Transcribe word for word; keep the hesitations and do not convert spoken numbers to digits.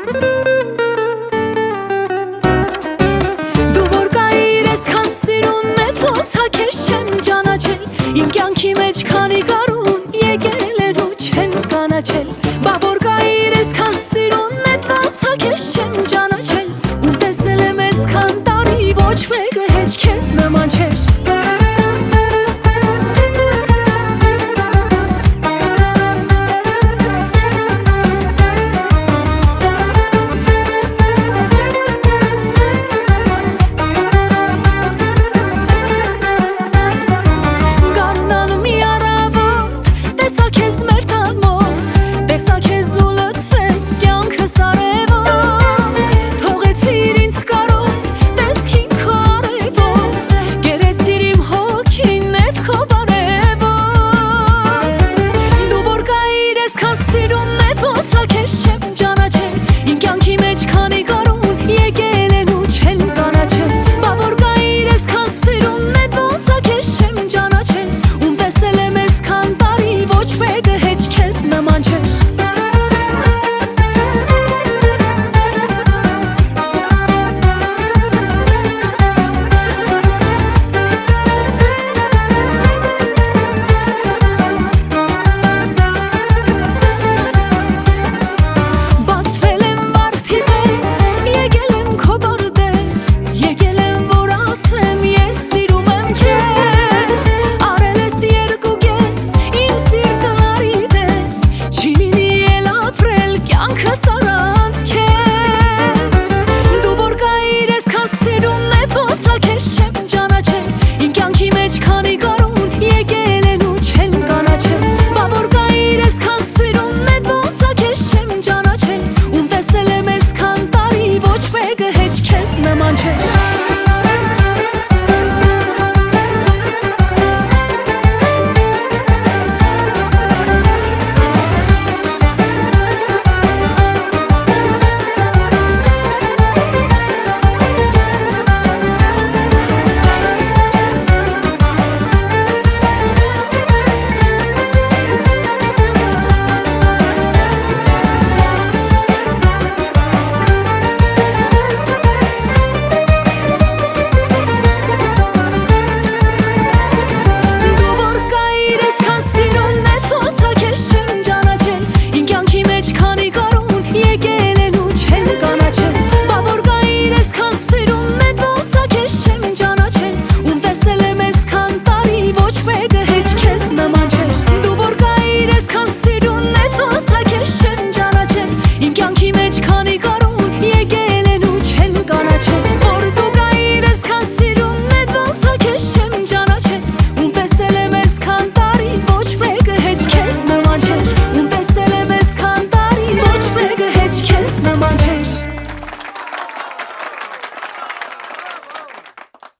Դու որ կայիր ես քան սիրուն է ոնց քեշեմ ջանաչել իմ կյանքի մեջ քանի կարուն եկել են ու չեն կանաչել բա որ կայիր ես քան սիրուն է ոնց քեշեմ ջանաչել ու տեսել եմ ես քան տարի ոչ մեկը հեչ քեզ նման չէր Իմ կյանքի մեջ քանի կարուն